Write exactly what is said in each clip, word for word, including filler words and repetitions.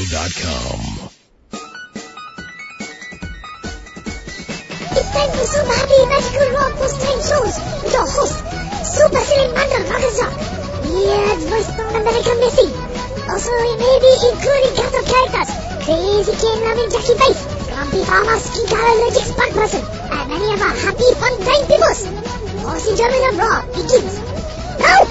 dot com. It's time for Super Happy Magical Raw Post-Time Shows with your host, Super Silly Mandal Ragaza, weird voice non-American Messi. Also, it may be including counter characters, Crazy Cane-loving Jackie Bates, Grumpy Farmer Skink Allergic Spud Person, and many of our happy fun-time peoples. Most enjoyment of Raw begins now!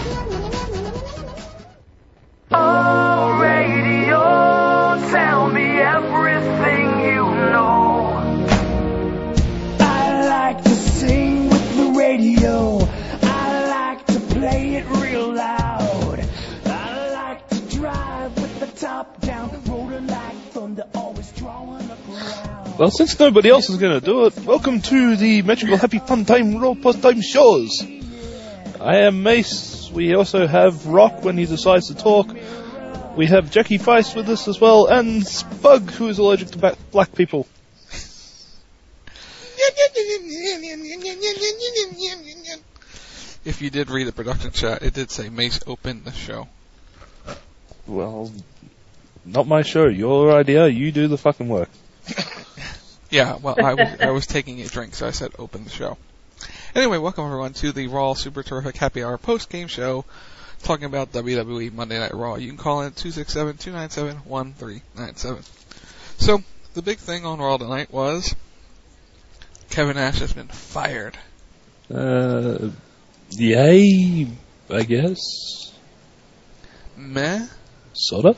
Oh, radio, tell me everything you know. I like to sing with the radio. I like to play it real loud. I like to drive with the top down, rolling like thunder, always drawing a crowd. Well, since nobody else is going to do it, welcome to the Magical Happy Fun Time Raw Post Time Shows. I am Mace. We also have Rock when he decides to talk. We have Jackie Feist with us as well, and Spug, who is allergic to black people. If you did read the production chat, it did say Mace opened the show. Well, not my show. Your idea. You do the fucking work. Yeah, well, I was, I was taking a drink, so I said open the show. Anyway, welcome everyone to the Raw Super Terrific Happy Hour post-game show talking about W W E Monday Night Raw. You can call in at two six seven, two nine seven, one three nine seven. So, the big thing on Raw tonight was Kevin Nash has been fired. Uh, yay, I guess. Meh? Sorta.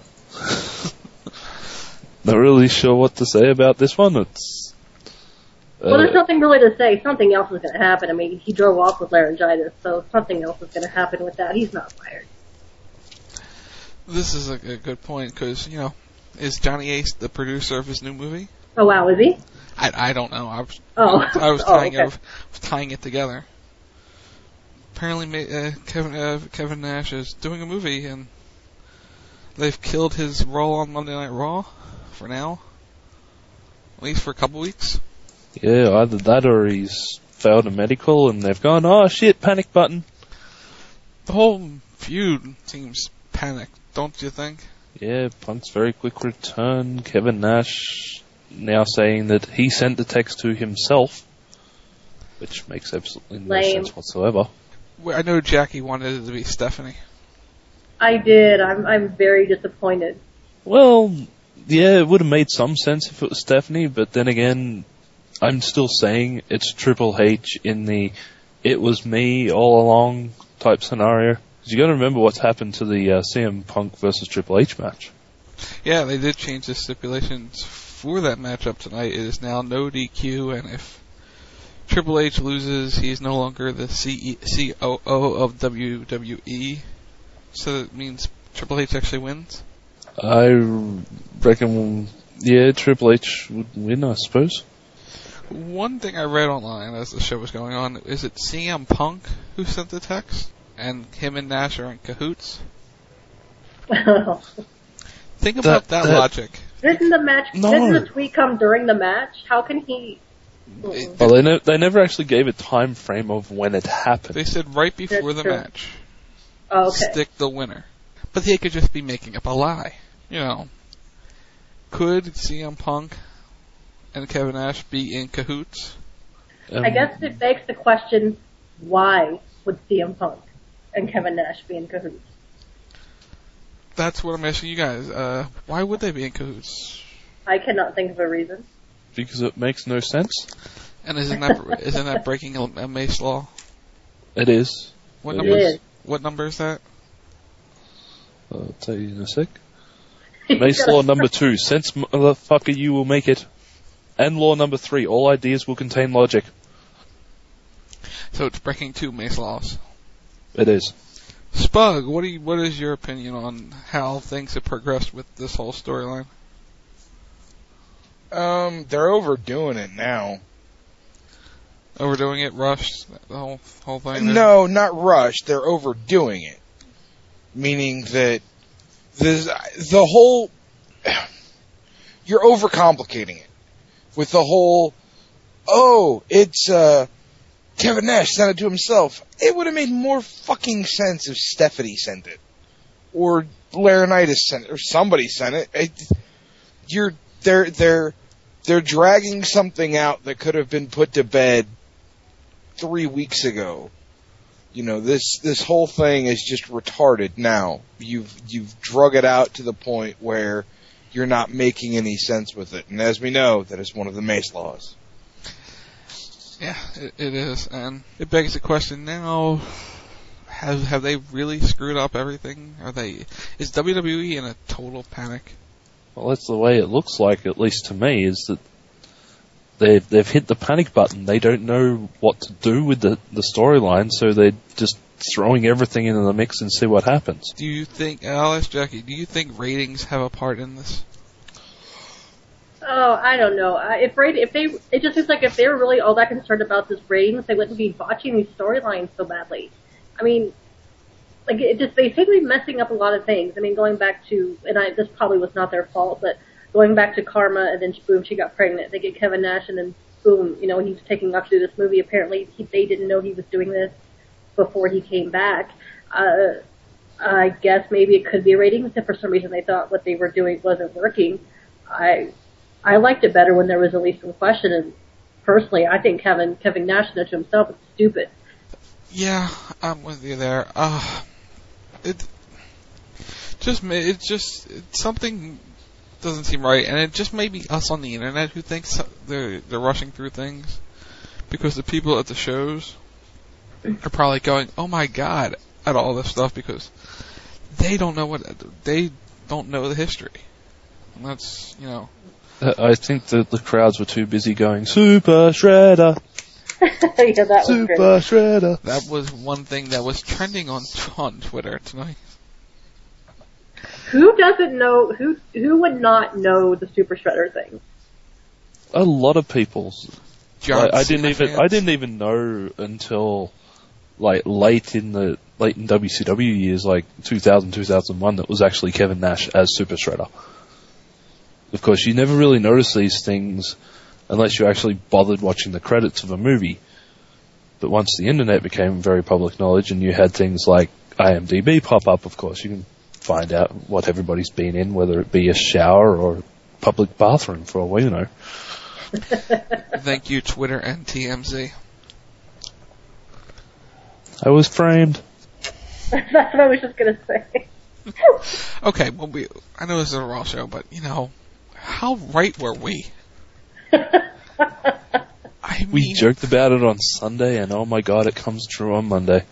Not really sure what to say about this one. It's uh, Well, there's nothing really to say. Something else is going to happen. I mean, he drove off with laryngitis, so something else is going to happen with that. He's not fired. This is a, a good point, because, you know, is Johnny Ace the producer of his new movie? Oh, wow, is he? I, I don't know. I was, Oh. I was Oh, tying, okay. it, was tying it together. Apparently, uh, Kevin uh, Kevin Nash is doing a movie, and they've killed his role on Monday Night Raw for now, at least for a couple weeks. Yeah, either that or he's failed a medical and they've gone, oh shit, panic button. The whole feud seems panicked, don't you think? Yeah, Punk's very quick return. Kevin Nash now saying that he sent the text to himself, which makes absolutely no Lame. sense whatsoever. Well, I know Jackie wanted it to be Stephanie. I did. I'm I'm very disappointed. Well, yeah, it would have made some sense if it was Stephanie, but then again, I'm still saying it's Triple H in the it was me all along type scenario. Because you got to remember what's happened to the uh, C M Punk versus Triple H match. Yeah, they did change the stipulations for that matchup tonight. It is now no D Q, and if Triple H loses, he's no longer the C O O of W W E. So that means Triple H actually wins? I reckon, yeah, Triple H would win, I suppose. One thing I read online as the show was going on, is it C M Punk who sent the text? And him and Nash are in cahoots? Think about that, That- that- logic. Didn't the match? No. Didn't the tweet come during the match? How can he? It- Well, they, ne- they never actually gave a time frame of when it happened. They said right before That's the true. match, Oh, okay. stick the winner. But they could just be making up a lie. You know. Could C M Punk and Kevin Nash be in cahoots? Um, I guess it begs the question: why would C M Punk and Kevin Nash be in cahoots? That's what I'm asking you guys. Uh, why would they be in cahoots? I cannot think of a reason. because it makes no sense. And isn't that isn't that breaking a, a Mace law? It is. What It number? is. What number is that? I'll tell you in a sec. Mace law number two, sense motherfucker you will make it. And law number three, all ideas will contain logic. So it's breaking two Mace laws. It is. Spug, what do you, what is your opinion on how things have progressed with this whole storyline? Um, they're overdoing it now. Overdoing it, rushed, the whole whole thing? there? No, not rushed. They're overdoing it. Meaning that there's, the whole... You're overcomplicating it. With the whole, oh, it's uh, Kevin Nash sent it to himself. It would have made more fucking sense if Stephanie sent it. Or Laurinaitis sent it. Or somebody sent it. it you're they're they're they're dragging something out that could have been put to bed three weeks ago. You know, this this whole thing is just retarded now. You've you've drug it out to the point where you're not making any sense with it. And as we know, that is one of the Mace laws. Yeah, it, it is. And it begs the question now, have have they really screwed up everything? Are they is W W E in a total panic? Well, that's the way it looks like, at least to me, is that they've, they've hit the panic button. They don't know what to do with the, the storyline, so they're just throwing everything into the mix and see what happens. Do you think, I'll ask Jackie, do you think ratings have a part in this? Oh, I don't know. Uh, if rate, if they, it just seems like if they were really all that concerned about this ratings, they wouldn't be botching these storylines so badly. I mean, like it just they seem to be messing up a lot of things. I mean, going back to, and I this probably was not their fault, but going back to Karma, and then boom, she got pregnant. They get Kevin Nash, and then boom, you know, he's taking off to do this movie. Apparently, he, they didn't know he was doing this before he came back. Uh, I guess maybe it could be ratings, if for some reason they thought what they were doing wasn't working. I I liked it better when there was at least some question, and personally, I think Kevin Kevin Nash to himself is stupid. Yeah, I'm with you there. Uh, it just ma- it just it, something doesn't seem right, and it just may be us on the internet who thinks they're they're rushing through things, because the people at the shows are probably going, "Oh my God," at all this stuff, because they don't know what they don't know the history, and that's you know. I think that the crowds were too busy going, Super Shredder! Yeah, that Super was great. Shredder! That was one thing that was trending on on Twitter tonight. Who doesn't know, who who would not know the Super Shredder thing? A lot of people. John I, I didn't Cena even, fans. I didn't even know until, like, late in the, late in W C W years, like two thousand, two thousand one, that was actually Kevin Nash as Super Shredder. Of course, you never really notice these things unless you actually bothered watching the credits of a movie. But once the internet became very public knowledge and you had things like I M D B pop up, of course, you can find out what everybody's been in, whether it be a shower or a public bathroom, for all we know. Thank you, Twitter and T M Z. I was framed. That's what I was just gonna say. Okay, well, we I know this is a Raw show, but you know, how right were we? I mean, We joked about it on Sunday, and oh my God, it comes true on Monday.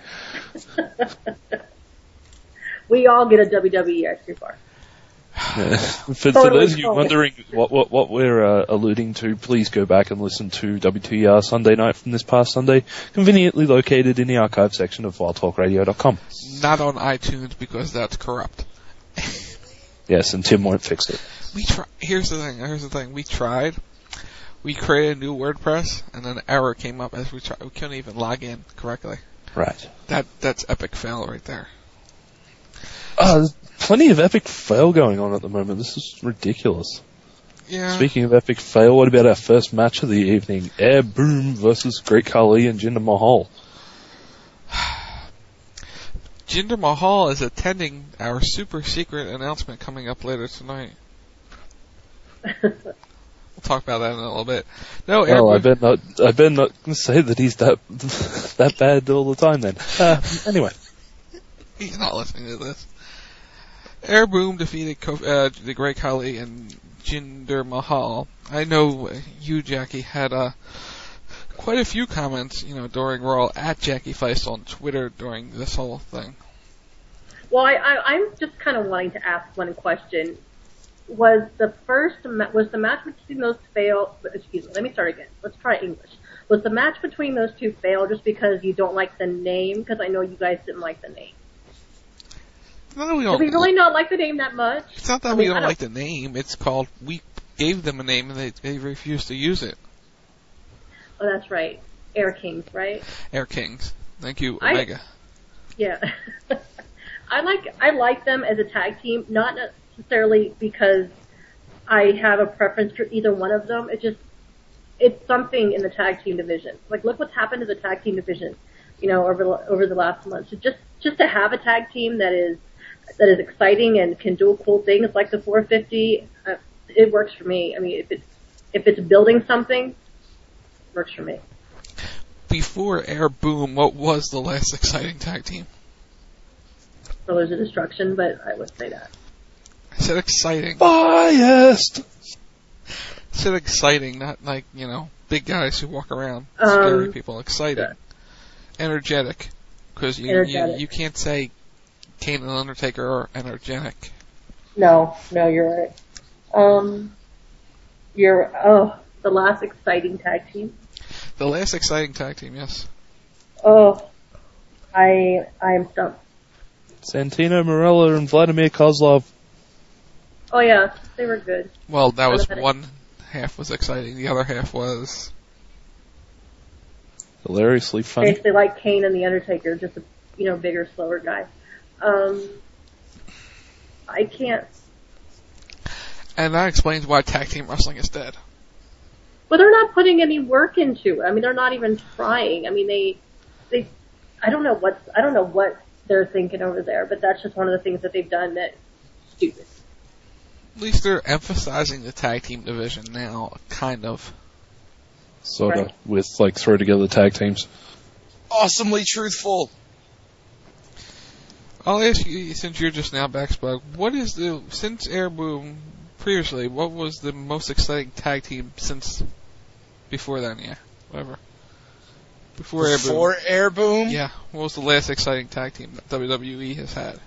We all get a W W E ice cream bar. Yeah. For, for Totally, those of you totally. wondering what what, what we're uh, alluding to, please go back and listen to W T R Sunday Night from this past Sunday, conveniently located in the archive section of wild talk radio dot com. not on iTunes because that's corrupt. Yes, and Tim won't fix it. We try. Here's the thing. Here's the thing. We tried. We created a new WordPress, and an error came up as we tried. We couldn't even log in correctly. Right. That that's epic fail right there. Uh, there's plenty of epic fail going on at the moment. This is ridiculous. Yeah. Speaking of epic fail, what about our first match of the evening? Air Boom versus Great Khali and Jinder Mahal. Jinder Mahal is attending our super secret announcement coming up later tonight. We'll talk about that in a little bit. No, Air Well, I Boom, bet not. I bet not say that he's that that bad all the time. Then, uh, anyway, he's not listening to this. Air Boom defeated Ko- uh, the Great Khali and Jinder Mahal. I know you, Jackie, had uh, quite a few comments, you know, during Raw at Jackie Feist on Twitter during this whole thing. Well, I, I, I'm just kind of wanting to ask one question. Was the first ma- was the match between those fail? Excuse me. Let me start again. Let's try English. Was the match between those two fail just because you don't like the name? Because I know you guys didn't like the name. No, we Did don't. we really not like the name that much? It's not that I we mean, don't, I don't- like the name. It's called we gave them a name and they they refused to use it. Oh, that's right. Air Kings, right? Air Kings. Thank you, I- Omega. Yeah. I like I like them as a tag team, not necessarily because I have a preference for either one of them. It's just it's something in the tag team division. Like, look what's happened to the tag team division, you know, over the, over the last month. So just just to have a tag team that is that is exciting and can do cool things like the four fifty, uh, it works for me. I mean, if it's if it's building something, it works for me. Before Air Boom, what was the last exciting tag team? Brothers of Destruction, but I would say that. I said exciting. Biased. I said exciting, not like, you know, big guys who walk around, Um, scary people. Exciting. yeah. Energetic. Because you, you Energetic. you can't say Kane and Undertaker are energetic. No, no, you're right. Um, you're oh, the last exciting tag team. The last exciting tag team, yes. Oh, I I am stumped. Santino Marella and Vladimir Kozlov. Oh yeah, they were good. Well, that was Energetic. one half was exciting. The other half was Hilariously funny. Basically like Kane and the Undertaker, just a you know bigger, slower guy. Um, I can't. and that explains why tag team wrestling is dead. Well, they're not putting any work into it. I mean, they're not even trying. I mean, they, they, I don't know what, I don't know what they're thinking over there, but that's just one of the things that they've done that's stupid. At least they're emphasizing the tag team division now, kind of. Sort of. Right. With, like, throw together tag teams. Awesomely truthful. I'll ask you, since you're just now back, Spug, what is the, since Air Boom previously, what was the most exciting tag team since before then? Yeah, whatever. Before, Before Air Air Boom? Boom. Yeah, what was the last exciting tag team that W W E has had?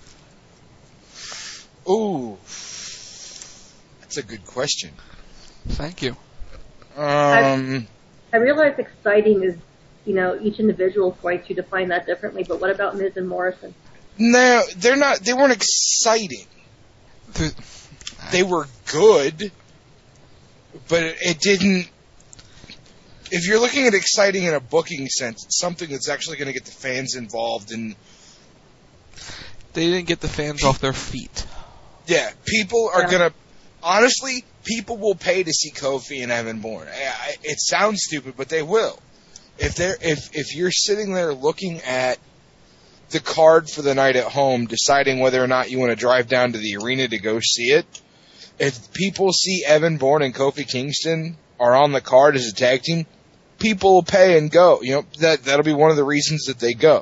Ooh. That's a good question. Thank you. Um, I realize exciting is, you know, each individual's going to define that differently, but what about Miz and Morrison? no, they're not, they weren't exciting. The- They were good, but it, it didn't, if you're looking at exciting in a booking sense, it's something that's actually going to get the fans involved in. They didn't get the fans off their feet. Yeah, people are Yeah. going to, honestly, people will pay to see Kofi and Evan Bourne. I, I, it sounds stupid, but they will. If they're, if, if you're sitting there looking at the card for the night at home, deciding whether or not you want to drive down to the arena to go see it, if people see Evan Bourne and Kofi Kingston are on the card as a tag team, people will pay and go. You know, that, that'll be one of the reasons that they go.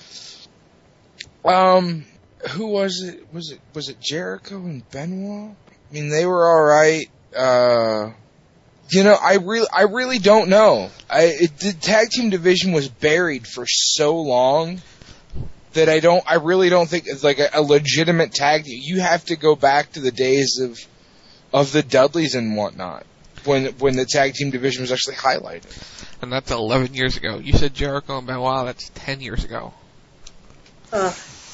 Um, who was it? Was it, was it Jericho and Benoit? I mean, they were alright. Uh, you know, I really, I really don't know. I, it, the tag team division was buried for so long that I don't, I really don't think it's like a, a legitimate tag team. You have to go back to the days of, of the Dudleys and whatnot, when, when the tag team division was actually highlighted. And that's eleven years ago. You said Jericho and Benoit, that's ten years ago. Uh,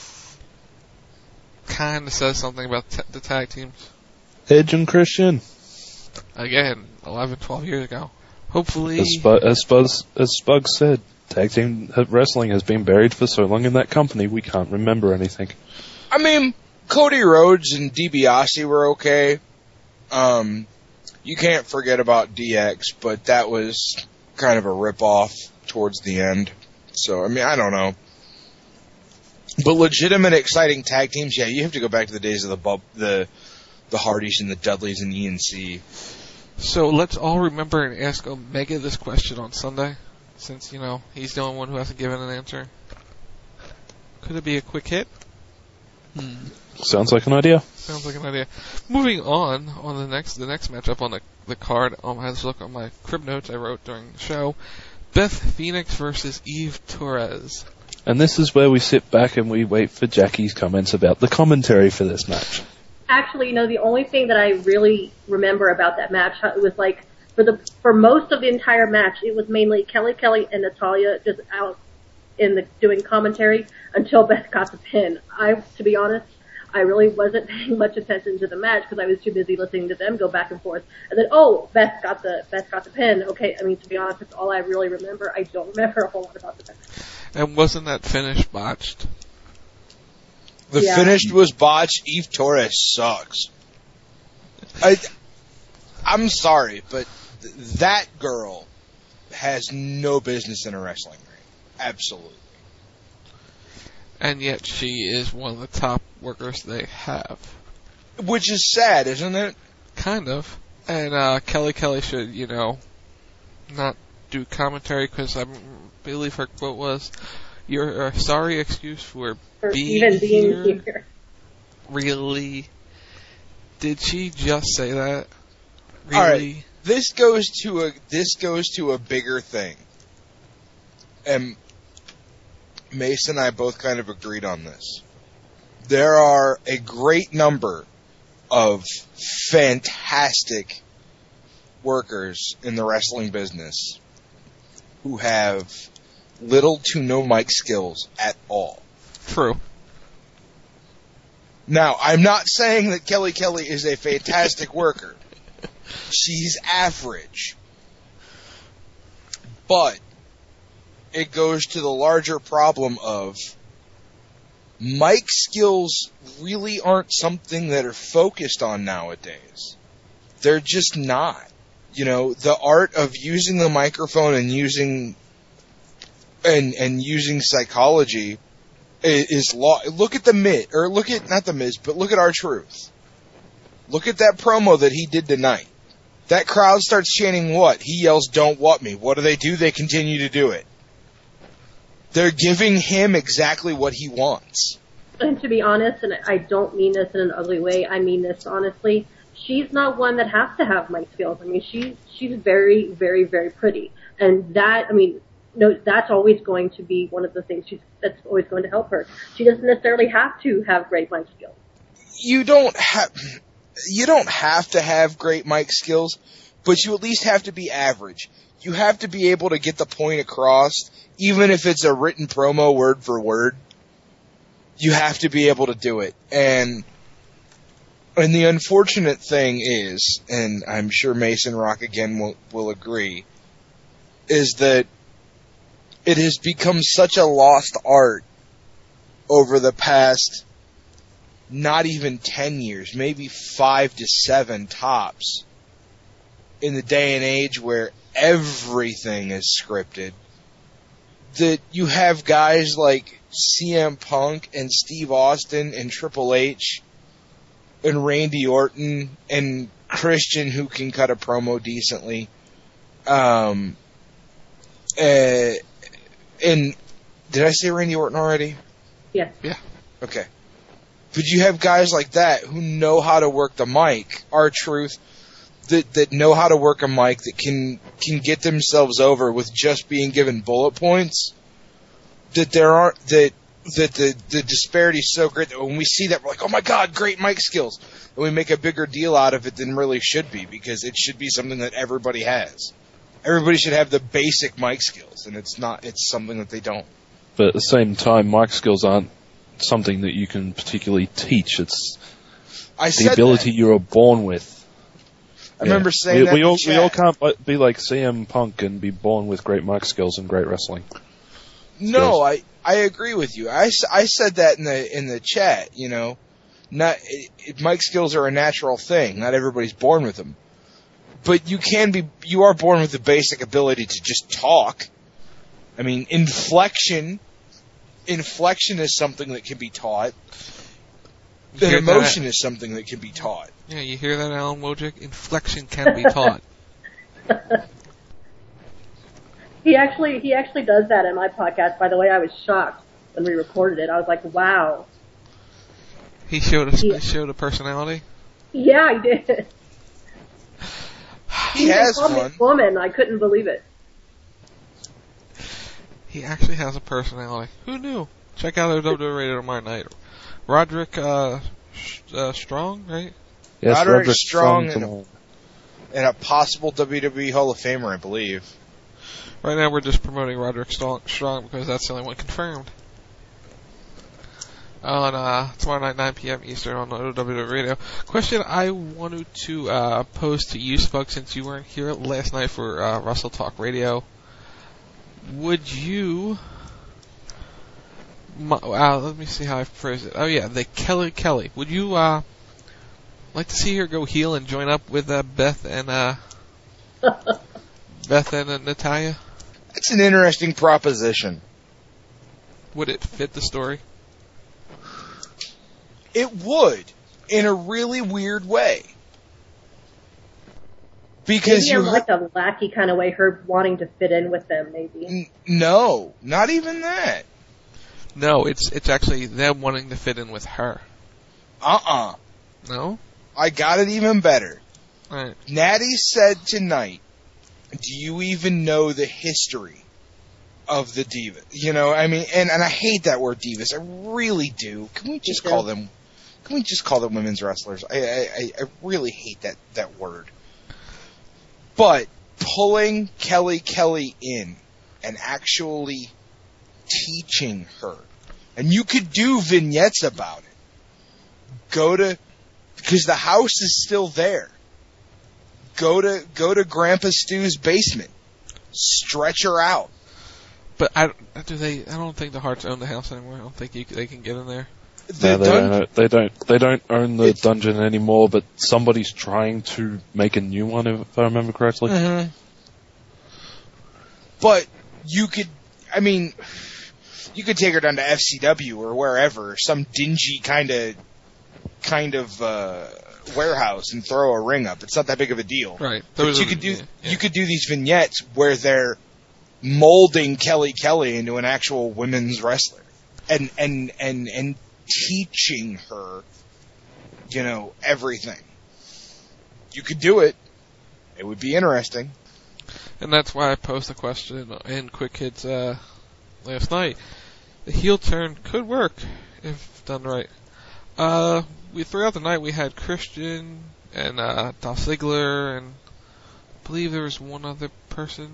Kinda says something about t- the tag teams. Edge and Christian. Again, eleven, twelve years ago. Hopefully, As, Sp- as, Spuz, as Spug said, tag team wrestling has been buried for so long in that company, we can't remember anything. I mean, Cody Rhodes and DiBiase were okay. Um, you can't forget about D X, but that was kind of a rip-off towards the end. So, I mean, I don't know. But legitimate, exciting tag teams, yeah, you have to go back to the days of the Bub, the the Hardys and the Dudleys and E N C. so let's all remember and ask Omega this question on Sunday, since, you know, he's the only one who hasn't given an answer. Could it be a quick hit? Hmm. Sounds like an idea. Sounds like an idea. Moving on, on the next the next matchup on the the card, um, I had to look on my crib notes I wrote during the show. Beth Phoenix versus Eve Torres. And this is where we sit back and we wait for Jackie's comments about the commentary for this match. actually, you know, the only thing that I really remember about that match, it was like, for the for most of the entire match, it was mainly Kelly Kelly and Natalya just out in the doing commentary until Beth got the pin. I, to be honest, I really wasn't paying much attention to the match because I was too busy listening to them go back and forth. And then, oh, Beth got the Beth got the pin. Okay, I mean, to be honest, that's all I really remember. I don't remember a whole lot about the match. And wasn't that finish botched? The Yeah. finish was botched. Eve Torres sucks. I, I'm sorry, but th- that girl has no business in a wrestling ring. Absolutely. And yet she is one of the top workers they have. Which is sad, isn't it? kind of. And uh, Kelly Kelly should, you know, not do commentary because I believe her quote was, "You're a sorry excuse for, For being, even being here." here. Really? Did she just say that? Really? All right. This goes to a this goes to a bigger thing, and Mason and I both kind of agreed on this. There are a great number of fantastic workers in the wrestling business who have little to no mic skills at all. True. Now, I'm not saying that Kelly Kelly is a fantastic worker. She's average. But it goes to the larger problem of mic skills really aren't something that are focused on nowadays. They're just not. You know, the art of using the microphone and using and and using psychology is, is law. Look at the Miz, or look at not the Miz, but look at R-Truth. Look at that promo that he did tonight. That crowd starts chanting what? He yells, "Don't what me." What do they do? They continue to do it. They're giving him exactly what he wants. And to be honest, and I don't mean this in an ugly way, I mean this honestly, she's not one that has to have mic skills. I mean, she's she's very, very, very pretty. And that, I mean, no, that's always going to be one of the things she's, that's always going to help her. She doesn't necessarily have to have great mic skills. You don't have... You don't have to have great mic skills, but you at least have to be average. You have to be able to get the point across, even if it's a written promo word for word. You have to be able to do it. And and the unfortunate thing is, and I'm sure Mason Rock again will, will agree, is that it has become such a lost art over the past not even ten years, maybe five to seven tops, in the day and age where everything is scripted, that you have guys like C M Punk and Steve Austin and Triple H and Randy Orton and Christian who can cut a promo decently. Um, uh, and did I say Randy Orton already? Yes. Yeah. Okay. But you have guys like that who know how to work the mic, R-Truth, that that know how to work a mic, that can can get themselves over with just being given bullet points. That there aren't that that the the disparity is so great that when we see that we're like, oh my god, great mic skills, and we make a bigger deal out of it than really should be, because it should be something that everybody has. Everybody should have the basic mic skills, and it's not. It's something that they don't. But at the same time, mic skills aren't something that you can particularly teach. It's I the said ability that. you are born with. I remember saying we, that we in the all chat. we all can't li- be like C M Punk and be born with great mic skills and great wrestling. No, I, I agree with you. I, s- I said that in the in the chat. You know, not it, it, mic skills are a natural thing. Not everybody's born with them, but you can be. You are born with the basic ability to just talk. I mean, inflection. Inflection is something that can be taught. You And hear emotion that? is something that can be taught. Yeah, you hear that, Alan Wojcik? Inflection can be taught. He actually he actually does that in my podcast. By the way, I was shocked when we recorded it. I was like, wow. He showed a, Yeah. he showed a personality. Yeah, I did. He has called me one. woman. I couldn't believe it. He actually has a personality. Who knew? Check out our W W E Radio tomorrow night. Roderick uh, Sh- uh, Strong, right? Yes, Roderick Roderick Strong Strong's and an- And a possible W W E Hall of Famer, I believe. Right now we're just promoting Roderick Strong, Strong because that's the only one confirmed. On uh, tomorrow night, nine p.m. Eastern on W W E Radio. Question I wanted to uh, pose to you, Spug, since you weren't here last night for uh, Wrestle Talk Radio. Would you... Uh, let me see how I phrase it. Oh yeah, the Kelly Kelly. Would you uh, like to see her go heel and join up with uh, Beth and uh, Beth and uh, Natalia? That's an interesting proposition. Would it fit the story? It would, in a really weird way. Because maybe you in like a lackey kind of way, her wanting to fit in with them, maybe. N- no, not even that. No, it's it's actually them wanting to fit in with her. Uh-uh. No? I got it even better. Alright. Natty said tonight, do you even know the history of the Divas? You know, I mean, and, and I hate that word Divas. I really do. Can we just Me call too. them, can we just call them women's wrestlers? I, I, I really hate that, that word. But pulling Kelly Kelly in and actually teaching her, and you could do vignettes about it. Go to, because the house is still there. Go to go to Grandpa Stu's basement. Stretch her out. But I do they? I don't think the Hearts own the house anymore. I don't think you, they can get in there. The No, they, dun- don't, they don't. They don't own the It's- dungeon anymore. But somebody's trying to make a new one, if I remember correctly. Mhm. But you could, I mean, you could take her down to F C W or wherever, some dingy kind of, kind of uh, warehouse, and throw a ring up. It's not that big of a deal. Right. But Those you are- could do yeah, yeah. you could do these vignettes where they're molding Kelly Kelly into an actual women's wrestler, and and and and teaching her, you know, everything. You could do it. It would be interesting. And that's why I posed the question in Quick Hits uh, last night. The heel turn could work if done right. Uh, we throughout the night we had Christian and uh, Dolph Ziggler, and I believe there was one other person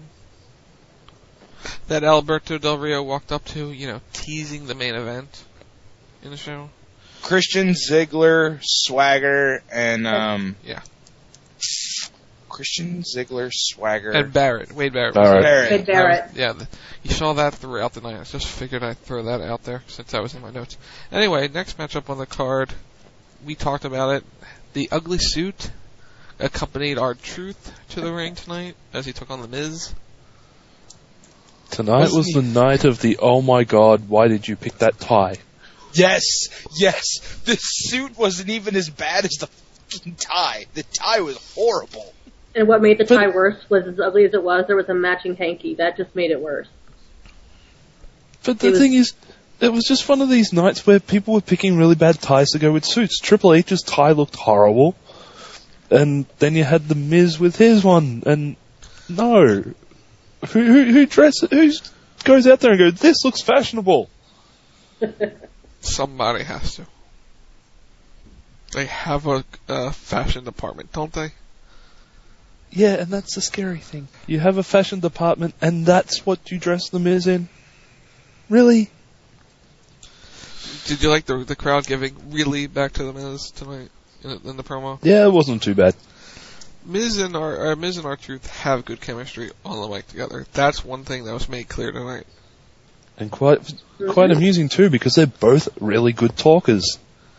that Alberto Del Rio walked up to, you know, teasing the main event in the show. Christian, Ziggler, Swagger, and um, Yeah. Christian, Ziggler, Swagger, And Barrett, Wade Barrett. Barrett. Barrett. Wade Barrett. That was- yeah, the, you saw that throughout the night. I just figured I'd throw that out there since that was in my notes. Anyway, next matchup on the card, we talked about it. The Ugly Suit accompanied R-Truth to the ring tonight as he took on The Miz. Tonight Wasn't was he- the night of the oh my god, why did you pick that tie? Yes, yes. The suit wasn't even as bad as the fucking tie. The tie was horrible. And what made the But- tie worse was, as ugly as it was, there was a matching hanky. That just made it worse. But the It was- thing is, it was just one of these nights where people were picking really bad ties to go with suits. Triple H's tie looked horrible. And then you had the Miz with his one, and no. Who, who, who dresses, who goes out there and goes, this looks fashionable? Somebody has to. They have a uh, fashion department, don't they? Yeah, and that's the scary thing. You have a fashion department, and that's what you dress the Miz in? Really? Did you like the the crowd giving really back to The Miz tonight in, in the promo? Yeah, it wasn't too bad. Miz and our uh, Miz and R-Truth have good chemistry on the mic together. That's one thing that was made clear tonight. And quite quite amusing too, because they're both really good talkers.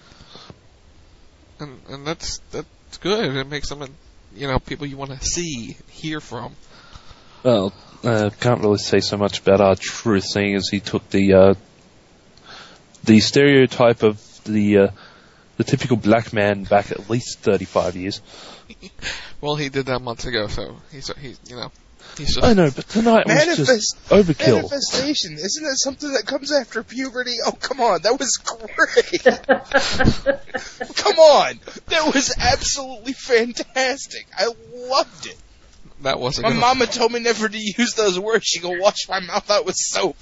And and that's that's good. It makes them, you know, people you want to see, hear from. Well, uh, can't really say so much about our truth, seeing as he took the uh, the stereotype of the uh, the typical black man back at least thirty-five years. Well, he did that months ago, so he's he you know he's just I know, but tonight was Manifest- just overkill. Manifestation, isn't that something that comes after puberty? Oh, come on, that was great. Come on, that was absolutely fantastic. I loved it. that was a My good mama told me never to use those words. She go wash my mouth out with soap.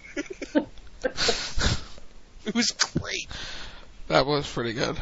It was great. that was pretty good.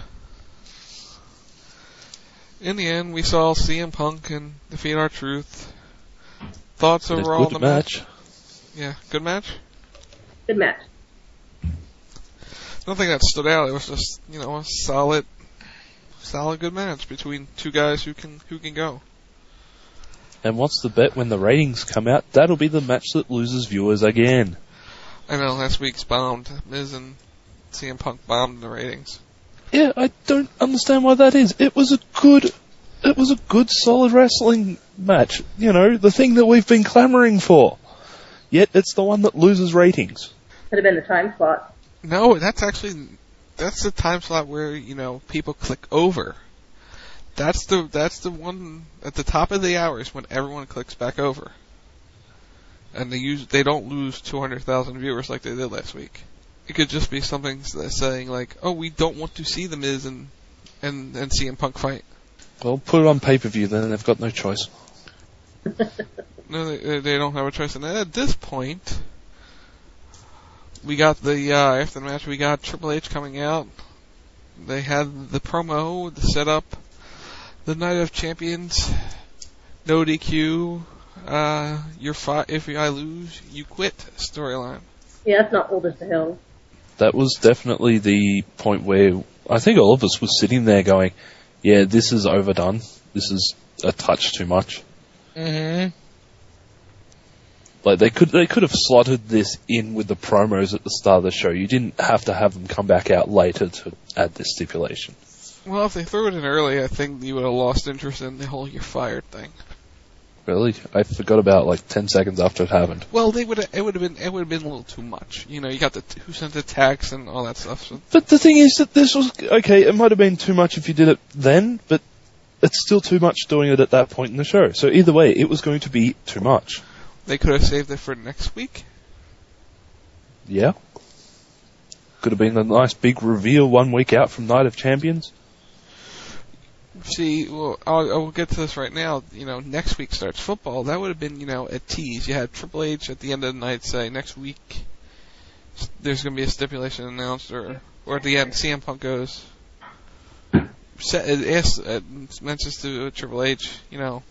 In the end, we saw C M Punk and defeat R-Truth. Thoughts And a overall on good the match? match. Yeah, good match. Good match. Nothing that stood out. It was just, you know, a solid, solid good match between two guys who can who can go. And what's the bet when the ratings come out? That'll be the match that loses viewers again. I know last week's bombed. Miz and C M Punk bombed in the ratings. Yeah, I don't understand why that is. It was a good, it was a good, solid wrestling match. You know, the thing that we've been clamoring for. Yet it's the one that loses ratings. Could have been the time slot. No, that's actually that's the time slot where you know people click over. That's the that's the one at the top of the hour is when everyone clicks back over, and they use they don't lose two hundred thousand viewers like they did last week. It could just be something that's saying like, "Oh, we don't want to see the Miz and and and C M Punk fight." Well, put it on pay per view then. They've got no choice. No, they they don't have a choice. And at this point, we got the uh, after the match. We got Triple H coming out. They had the promo, the setup. The Night of Champions, no D Q, uh, you're fi- if I lose, you quit storyline. Yeah, that's not old as the hill. That was definitely the point where I think all of us were sitting there going, yeah, this is overdone. This is a touch too much. Mm-hmm. Like, they could they could have slotted this in with the promos at the start of the show. You didn't have to have them come back out later to add this stipulation. Well, if they threw it in early, I think you would have lost interest in the whole "you're fired" thing. Really? I forgot about like ten seconds after it happened. Well, they would it would have been it would have been a little too much. You know, you got the t- who sent the text and all that stuff. So. But the thing is that this was okay. It might have been too much if you did it then, but it's still too much doing it at that point in the show. So either way, it was going to be too much. They could have saved it for next week. Yeah. Could have been a nice big reveal one week out from Night of Champions. See, well, I'll, I'll get to this right now. You know, next week starts football. That would have been, you know, a tease. You had Triple H at the end of the night say, next week there's going to be a stipulation announced, or or at the end, C M Punk goes, set, it asks, it mentions to Triple H, you know,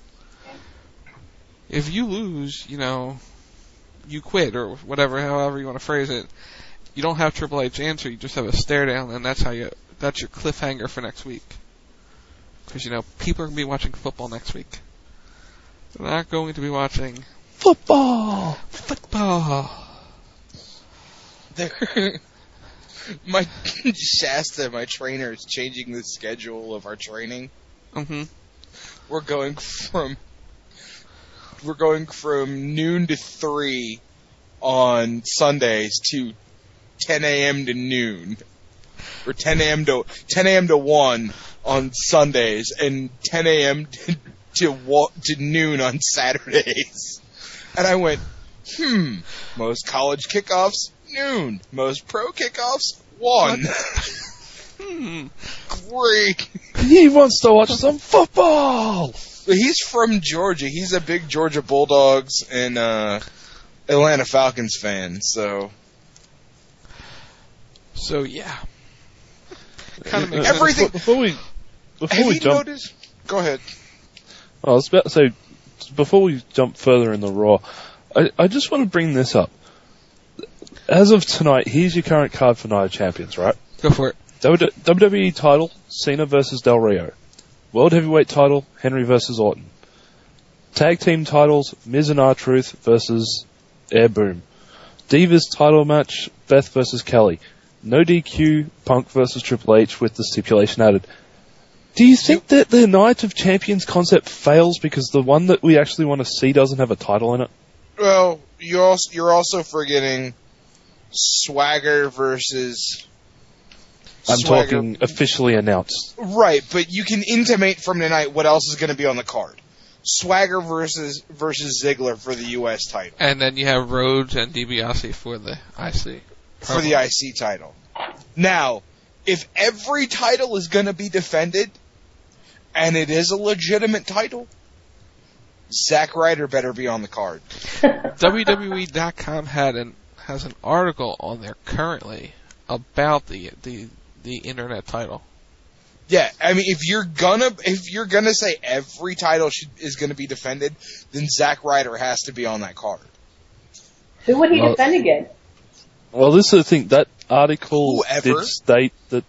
if you lose, you know, you quit, or whatever, however you want to phrase it. You don't have Triple H answer, you just have a stare down, and that's how you, that's your cliffhanger for next week. Because, you know, people are going to be watching football next week. They're not going to be watching Football! football. my Shasta, my trainer, is changing the schedule of our training. Mm-hmm. We're going from we're going from noon to three on Sundays to ten a.m. to noon, or ten a.m. to ten a.m. to one on Sundays, and ten a.m. to to, wa- to noon on Saturdays. And I went, hmm, most college kickoffs, noon. Most pro kickoffs, one. Hmm. Great. He wants to watch some football! But he's from Georgia. He's a big Georgia Bulldogs and uh, Atlanta Falcons fan, so... So, yeah. Kind of makes Everything... Before we, before Have we you jump... noticed... Go ahead. I was about to say, before we jump further in the Raw, I, I just want to bring this up. As of tonight, here's your current card for Night of Champions, right? Go for it. W W E title, Cena versus Del Rio. World Heavyweight title, Henry versus Orton. Tag team titles, Miz and R-Truth versus Air Boom. Divas title match, Beth versus Kelly. No D Q, Punk versus Triple H with the stipulation added. Do you think that the Night of Champions concept fails because the one that we actually want to see doesn't have a title in it? Well, you're also, you're also forgetting Swagger versus... I'm Swagger. talking officially announced. Right, but you can intimate from tonight what else is going to be on the card. Swagger versus versus Ziggler for the U S title. And then you have Rhodes and DiBiase for the I C. For the I C title. Now, if every title is going to be defended, and it is a legitimate title, Zack Ryder better be on the card. W W E dot com had an has an article on there currently about the the the internet title. Yeah, I mean, if you're gonna if you're gonna say every title should, is going to be defended, then Zack Ryder has to be on that card. Who would he Well- defend against? Well, this is the thing. That article Whoever. did state that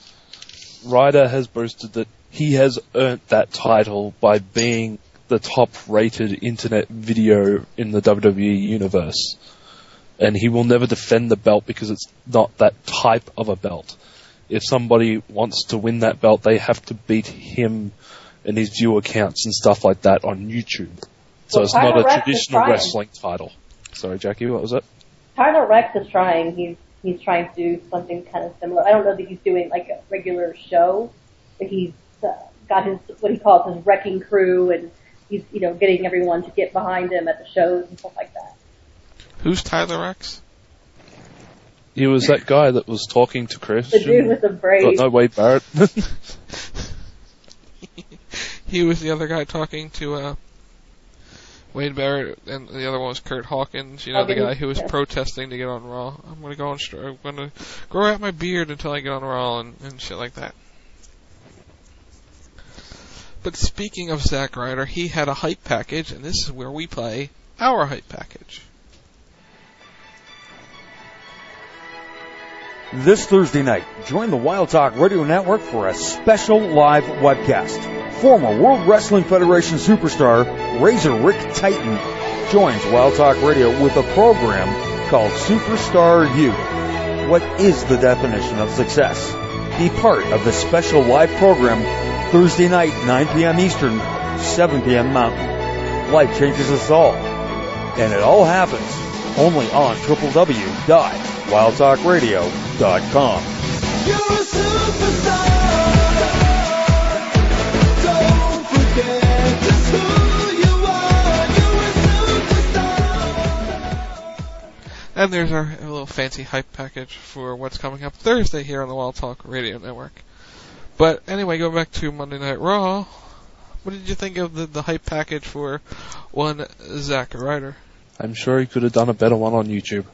Ryder has boasted that he has earned that title by being the top-rated internet video in the W W E universe. And he will never defend the belt because it's not that type of a belt. If somebody wants to win that belt, they have to beat him and his viewer counts and stuff like that on YouTube. So Well, it's not Tyler a Rex is traditional trying. wrestling title. Sorry, Jackie, what was that? Tyler Rex is trying. He's he's trying to do something kind of similar. I don't know that he's doing like a regular show, but he's uh, got his what he calls his wrecking crew, and he's you know getting everyone to get behind him at the shows and stuff like that. Who's Tyler X? He was that guy that was talking to Chris. The dude with the braids. No, Wade Barrett. He was the other guy talking to uh, Wade Barrett, and the other one was Kurt Hawkins. You know, the guy who was Yeah. protesting to get on Raw. I'm gonna go on. Str- I'm gonna grow out my beard until I get on Raw and, and shit like that. But speaking of Zack Ryder, he had a hype package, and this is where we play our hype package. This Thursday night, join the Wild Talk Radio Network for a special live webcast. Former World Wrestling Federation superstar Razor Rick Titan joins Wild Talk Radio with a program called Superstar U. What is the definition of success? Be part of the special live program Thursday night, nine p.m. Eastern, seven p.m. Mountain. Life changes us all. And it all happens only on w w w dot wild talk radio dot com. You're a superstar. Don't forget just who you are. You're a superstar. And there's our little fancy hype package for what's coming up Thursday here on the Wild Talk Radio Network. But anyway, going back to Monday Night Raw, what did you think of the, the hype package for one Zack Ryder? I'm sure he could have done a better one on YouTube.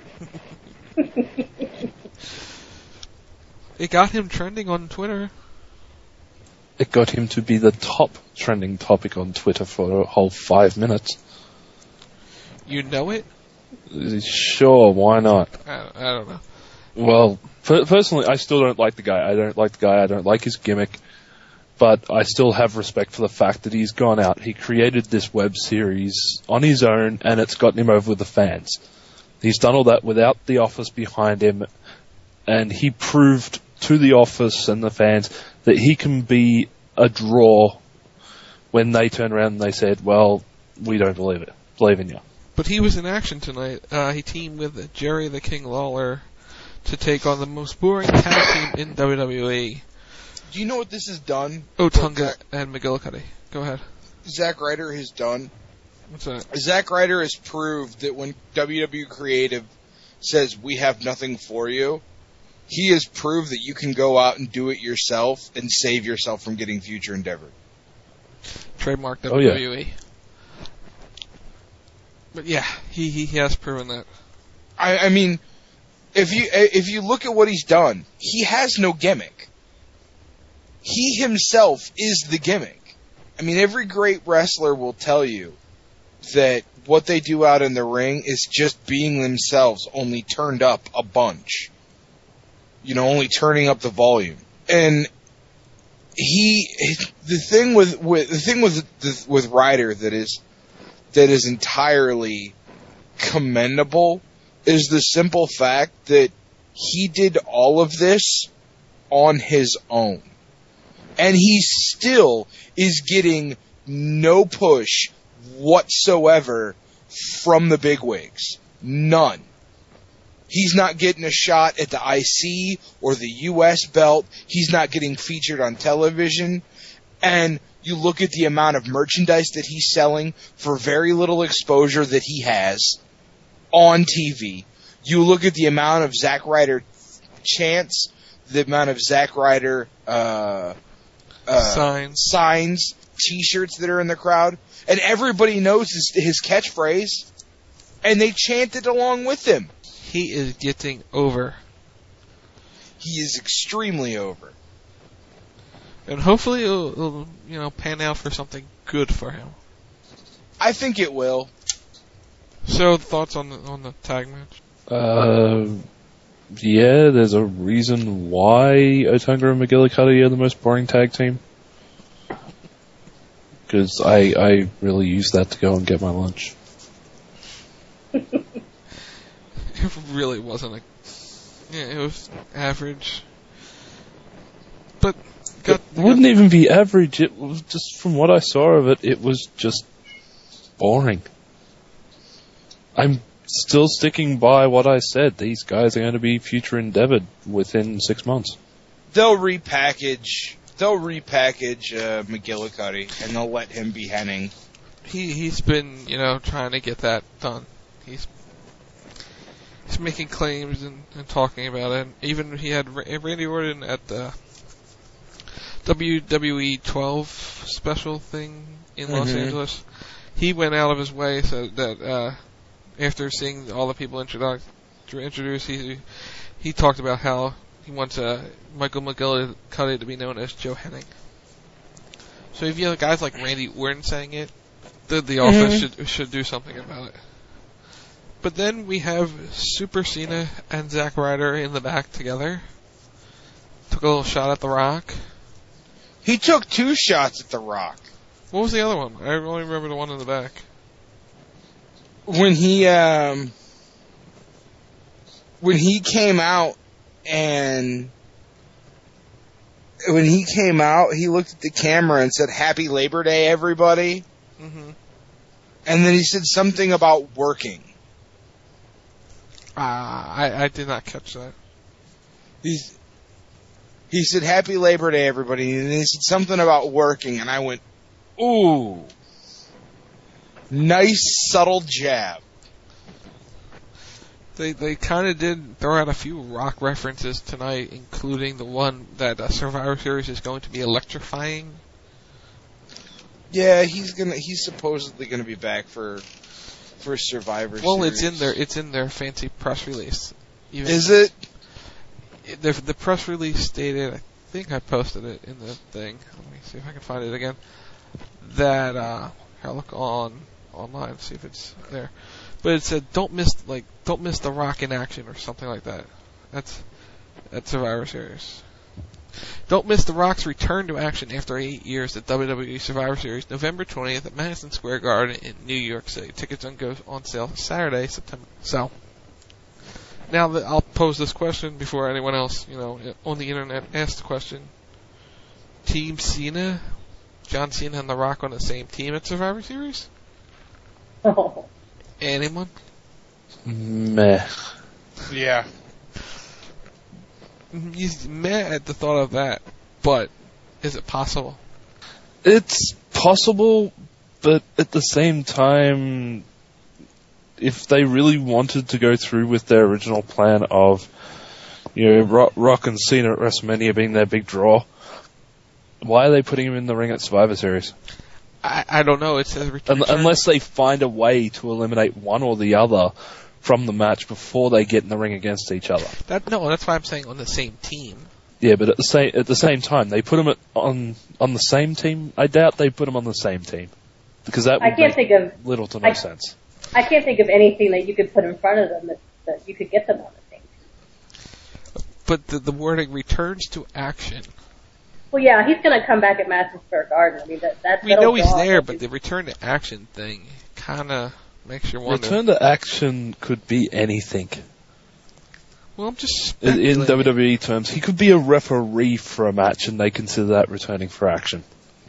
It got him trending on Twitter. It got him to be the top trending topic on Twitter for a whole five minutes. You know it? Sure, why not? I, I don't know. Well, per- personally, I still don't like the guy. I don't like the guy. I don't like his gimmick. But I still have respect for the fact that he's gone out. He created this web series on his own, and it's gotten him over with the fans. He's done all that without the Office behind him, and he proved to the Office and the fans that he can be a draw when they turn around and they said, well, we don't believe it. Believe in you. But he was in action tonight. Uh, he teamed with Jerry the King Lawler to take on the most boring tag team in W W E. Do you know what this has done? Otunga What and McGillicuddy. Go ahead. Zack Ryder has done? What's that? Zack Ryder has proved that when W W E Creative says we have nothing for you, he has proved that you can go out and do it yourself and save yourself from getting future endeavored. Trademark Oh, yeah. W W E. But yeah, he, he has proven that. I, I mean, if you if you look at what he's done, he has no gimmick. He himself is the gimmick. I mean, every great wrestler will tell you that what they do out in the ring is just being themselves, only turned up a bunch. You know, only turning up the volume. And he, the thing with, with the thing with with Ryder that is that is entirely commendable is the simple fact that he did all of this on his own. And he still is getting no push whatsoever from the bigwigs. None. He's not getting a shot at the I C or the U S belt. He's not getting featured on television. And you look at the amount of merchandise that he's selling for very little exposure that he has on T V. You look at the amount of Zack Ryder chants, the amount of Zack Ryder uh, uh, Signs. signs, T-shirts that are in the crowd, and everybody knows his, his catchphrase, and they chant it along with him. He is getting over. He is extremely over. And hopefully it'll, it'll, you know, pan out for something good for him. I think it will. So, thoughts on the, on the tag match? Uh, yeah, there's a reason why Otunga and McGillicuddy are the most boring tag team. Because I, I really use that to go and get my lunch. It really wasn't a... Yeah, it was average. But... Got, It wouldn't even be average. It was just, from what I saw of it, it was just boring. I'm still sticking by what I said. These guys are going to be future endeavored within six months. They'll repackage they'll repackage uh, McGillicuddy and they'll let him be Henning. He he's been you know trying to get that done. He's he's making claims and, and talking about it. Even he had Randy Orton at the W W E twelve special thing in Los Mhm. Angeles. He went out of his way so that uh, after seeing all the people introduced, introduced, he he talked about how he wants uh, Michael McGillicuddy to be known as Joe Henning. So if you have guys like Randy Orton saying it, the the Mhm. offense should should do something about it. But then we have Super Cena and Zack Ryder in the back together. Took a little shot at The Rock. He took two shots at The Rock. What was the other one? I only remember the one in the back. When he, um, when he came out and, when he came out, he looked at the camera and said, "Happy Labor Day, everybody." Mm-hmm. And then he said something about working. Ah, I, I did not catch that. He's, he said, "Happy Labor Day, everybody." And he said something about working, and I went, ooh. Nice, subtle jab. They they kind of did throw out a few Rock references tonight, including the one that uh, Survivor Series is going to be electrifying. Yeah, he's gonna. He's supposedly gonna be back for for Survivor Well, Series. it's in their it's in their fancy press release. Even Is it? The, the press release stated, I think I posted it in the thing. Let me see if I can find it again. That uh, I'll look on online, see if it's there. But it said, "Don't miss like don't miss the Rock in action" or something like that. That's that's Survivor Series. Don't miss The Rock's return to action after eight years at W W E Survivor Series, November twentieth at Madison Square Garden in New York City. Tickets on go on sale Saturday, September. So, now that I'll pose this question before anyone else, you know, on the internet asks the question: Team Cena, John Cena and The Rock on the same team at Survivor Series? Oh. Anyone? Meh. Yeah. He's mad at the thought of that, but is it possible? It's possible, but at the same time, if they really wanted to go through with their original plan of, you know, Rock, Rock and Cena at WrestleMania being their big draw, why are they putting him in the ring at Survivor Series? I, I don't know. It says return. Un- unless they find a way to eliminate one or the other from the match before they get in the ring against each other. That, no, that's why I'm saying on the same team. Yeah, but at the same at the same time, they put them at, on on the same team. I doubt they put them on the same team because that I would can't make think of little to no I, sense. I can't think of anything that you could put in front of them that, that you could get them on the same team. But the, the wording returns to action. Well, yeah, he's going to come back at Madison Square Garden. I mean, that that's We know he's there, but the return to action thing kind of makes you wonder. Return to action could be anything. Well, I'm just In, in speculating. W W E terms, he could be a referee for a match, and they consider that returning for action.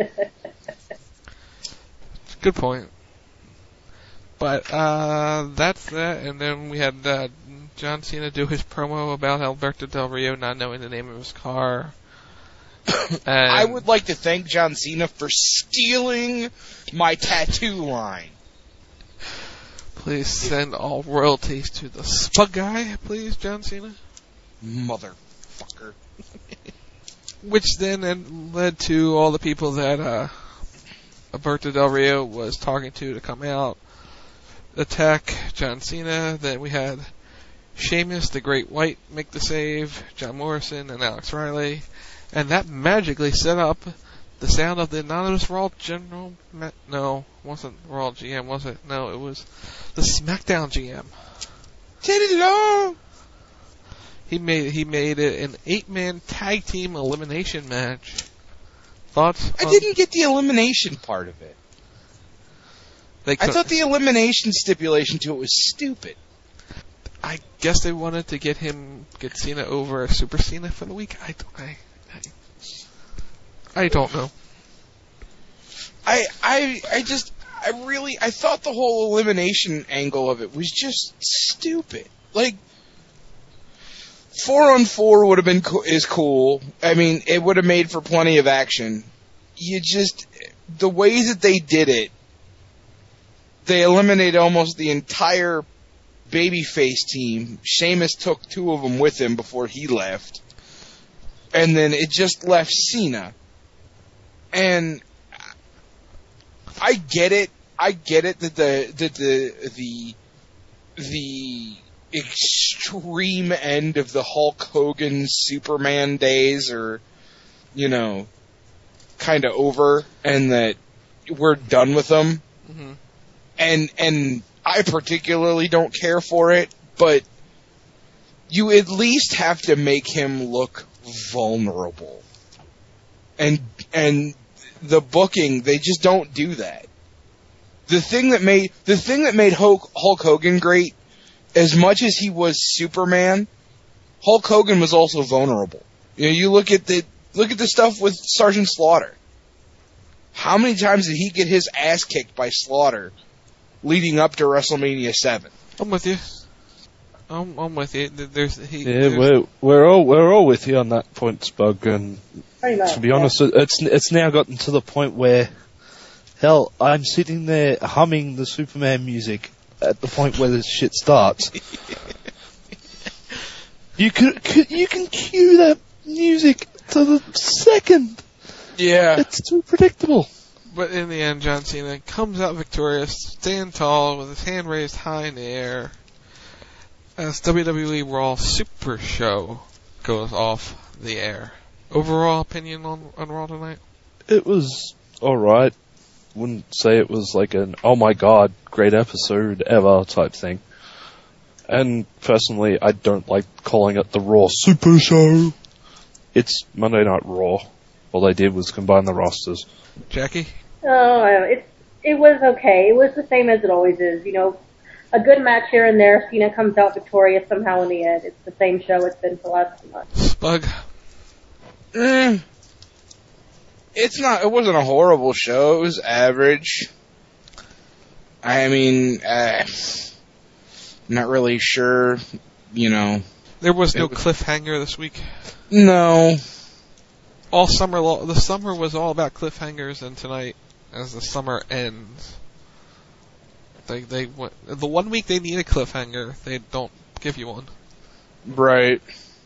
Good point. But uh, that's that, and then we had uh, John Cena do his promo about Alberto Del Rio not knowing the name of his car. And I would like to thank John Cena for stealing my tattoo line. please send all royalties to the Spug Guy, please, John Cena. Motherfucker. Which then then led to all the people that uh, Alberto Del Rio was talking to to come out, attack John Cena. Then we had Sheamus, the Great White, make the save, John Morrison, and Alex Riley. And that magically set up the sound of the anonymous Raw General... Ma- no, wasn't Raw G M, was it? No, it was the SmackDown G M. Ta-da-da-da! He made he made it an eight-man tag team elimination match. Thoughts? I on- didn't get the elimination part of it. They I could- thought the elimination stipulation to it was stupid. I guess they wanted to get him, get Cena over Super Cena for the week. I don't, I, I, I don't know. I, I, I just, I really, I thought the whole elimination angle of it was just stupid. Like, four on four would have been co- is cool. I mean, it would have made for plenty of action. You just the way that they did it, they eliminated almost the entire babyface team. Sheamus took two of them with him before he left, and then it just left Cena. And I get it. I get it that the that the the the extreme end of the Hulk Hogan Superman days are, you know, kind of over, and that we're done with them. Mm-hmm. And and I particularly don't care for it, but you at least have to make him look vulnerable. And and the booking, they just don't do that. The thing that made the thing that made Hulk, Hulk Hogan great, as much as he was Superman, Hulk Hogan was also vulnerable. You know, you look at the look at the stuff with Sergeant Slaughter. How many times did he get his ass kicked by Slaughter leading up to WrestleMania seven? I'm with you. I'm, I'm with you. There's he. Yeah, there's, we're we're all we're all with you on that point, Spug. And Pretty much, to be yeah. honest, it's it's now gotten to the point where, hell, I'm sitting there humming the Superman music at the point where this shit starts. you can you can cue that music to the second. Yeah. It's too predictable. But in the end, John Cena comes out victorious, standing tall with his hand raised high in the air, as W W E Raw Super Show goes off the air. Overall opinion on, on Raw tonight? It was alright. Wouldn't say it was like an, oh my god, great episode ever type thing. And personally, I don't like calling it the Raw Super Show. It's Monday Night Raw. All they did was combine the rosters. Jackie? Oh, it it was okay. It was the same as it always is. You know, a good match here and there. Cena comes out victorious somehow in the end. It's the same show it's been for the last few months. Spug? Mm, it's not. It wasn't a horrible show. It was average. I mean, uh, not really sure. You know, There was no It was- cliffhanger this week. no. All summer, lo- the summer was all about cliffhangers, and tonight, as the summer ends, they they went, the one week they need a cliffhanger, they don't give you one. Right.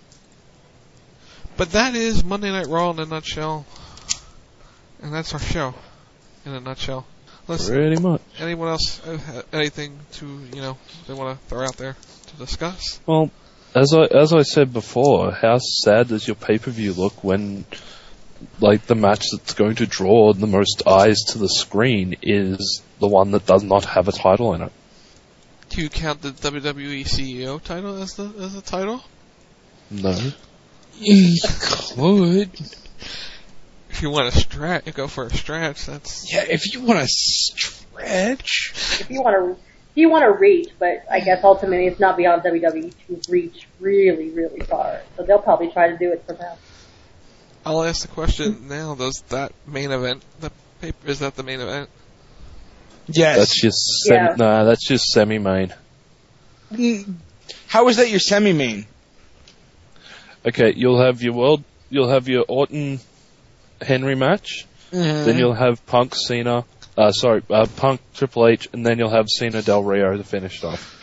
But that is Monday Night Raw in a nutshell, and that's our show in a nutshell. Let's, Pretty much. anyone else uh, ha- anything to you know they want to throw out there to discuss? Well, as I as I said before, how sad does your pay-per-view look when, like, the match that's going to draw the most eyes to the screen is the one that does not have a title in it? Do you count the W W E C E O title as the as a title? No. You could. If you want to stretch, go for a stretch. That's Yeah, if you want to stretch. If you want to, if you want to reach, but I guess ultimately it's not beyond W W E to reach really, really far. So they'll probably try to do it somehow. I'll ask the question now. Does that main event, the paper, is that the main event? Yes. That's just semi, Yeah. nah, that's just semi-main. Mm, How is that your semi-main? Okay, you'll have your world, you'll have your Orton Henry match, Mm-hmm. then you'll have Punk Cena, uh, sorry, uh, Punk Triple H, and then you'll have Cena Del Rio to finish it off.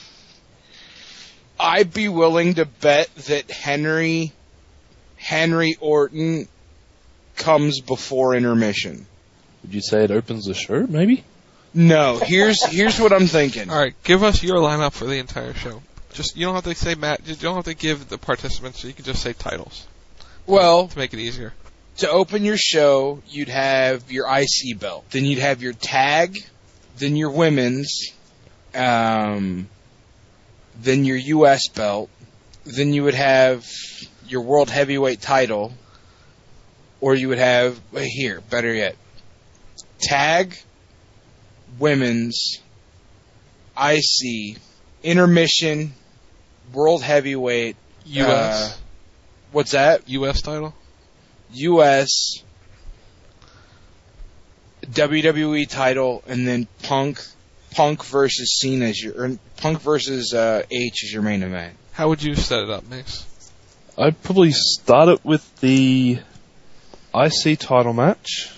I'd be willing to bet that Henry Henry Orton comes before intermission. Would you say it opens the show, maybe? No, here's here's what I'm thinking. All right, give us your lineup for the entire show. Just you don't have to say Matt. You don't have to give the participants. You can just say titles Well, to make it easier. to open your show, you'd have your I C belt. Then you'd have your tag. Then your women's. Um, then your U S belt. Then you would have your world heavyweight title. Or you would have, wait, here, better yet. Tag, women's, I C, intermission, world heavyweight. U S Uh, what's that? U S title. U S, W W E title, and then Punk Punk versus Cena as your, or Punk versus uh, H as your main event? How would you set it up, Mace? I'd probably start it with the I C title match,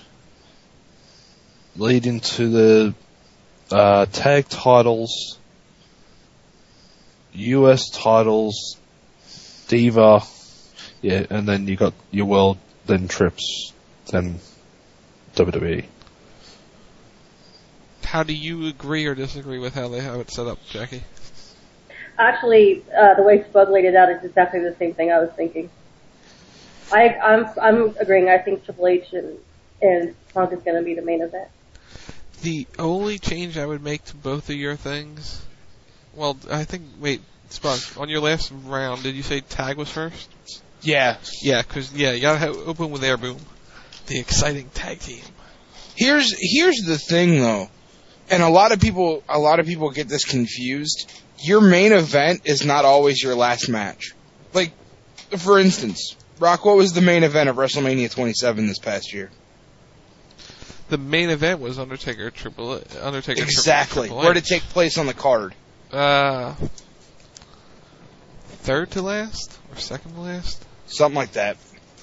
lead into the uh, tag titles, U S titles, Diva, yeah, and then you got your world, then Trips, then W W E. How do you agree or disagree with how they have it set up, Jackie? Actually, uh, the way Spud laid it out is exactly the same thing I was thinking. I, I'm, I'm agreeing. I think Triple H and, and Punk is going to be the main event. The only change I would make to both of your things, well, I think, wait, Spud, on your last round, did you say tag was first? Yeah. Yeah, because, yeah, you got to have open with Air Boom, the exciting tag team. Here's here's the thing though, and a lot of people a lot of people get this confused. Your main event is not always your last match. Like, for instance, Rock, what was the main event of WrestleMania twenty-seven this past year? The main event was Undertaker Triple Undertaker Exactly. Triple H. Where did it take place on the card? Uh, third to last or second to last? Something like that.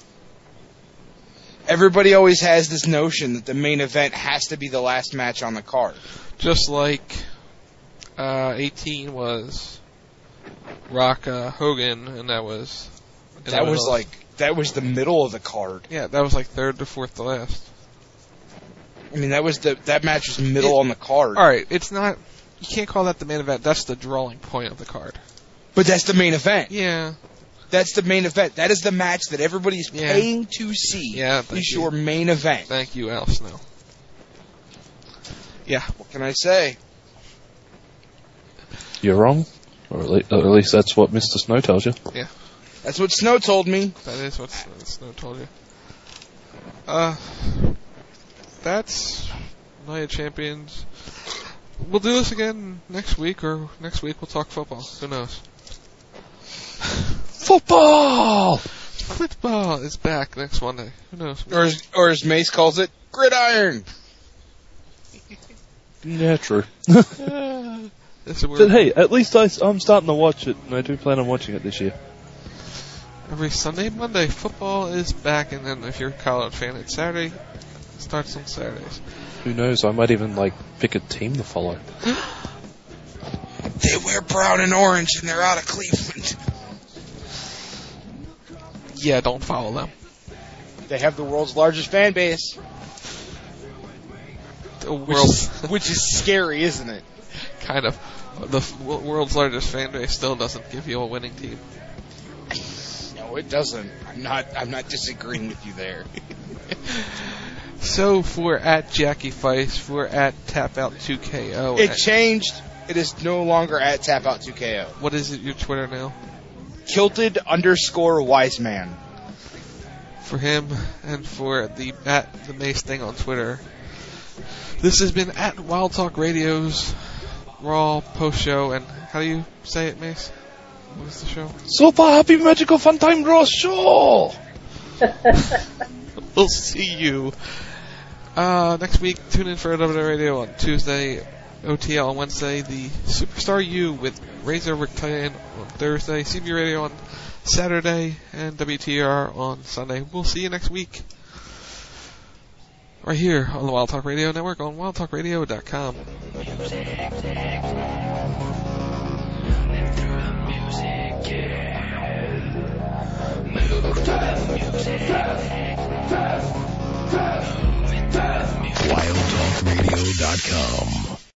Everybody always has this notion that the main event has to be the last match on the card. Just like uh, eighteen was Rock uh, Hogan, and that was that was like that was the middle of the card. Yeah, that was like third to fourth to last. I mean, that was the that match was middle it, on the card. All right, it's not. You can't call that the main event. That's the drawing point of the card. But that's the main event. Yeah. That's the main event. That is the match that everybody's yeah. paying to see. Yeah, is you. your main event. Thank you, Al Snow. Yeah. What can I say? You're wrong, or at least, or at least that's what Mister Snow tells you. Yeah. That's what Snow told me. That is what Snow told you. Uh, that's Night of Champions. We'll do this again next week, or next week we'll talk football. Who knows? Football! Football is back next Monday. Who knows? Or as, or as Mace calls it, gridiron. Yeah, true. uh, but hey, at least I, I'm starting to watch it, and I do plan on watching it this year. Every Sunday, Monday, football is back, and then if you're a college fan, it's Saturday. It starts on Saturdays. Who knows? I might even like pick a team to follow. They wear brown and orange, and they're out of Cleveland. Yeah, don't follow them. They have the world's largest fan base. The Which world, is, which is scary, isn't it? Kind of. The f- world's largest fan base still doesn't give you a winning team. No, it doesn't. I'm not. I'm not disagreeing with you there. So for at Jackie Feist, for at Tap Out two K O. It changed. It is no longer at Tap Out two K O. What is it? Your Twitter now? Kilted underscore wise man. For him and for the at the Mace thing on Twitter. This has been at Wild Talk Radio's Raw post show, and how do you say it, Mace? What is the show? Super Happy Magical Fun Time Raw Show! We'll see you uh, next week. Tune in for W W E Radio on Tuesday, O T L on Wednesday, the Superstar U with Razor Rick Titan on Thursday, C B Radio on Saturday, and W T R on Sunday. We'll see you next week. Right here on the Wild Talk Radio Network on wild talk radio dot com. wild talk radio dot com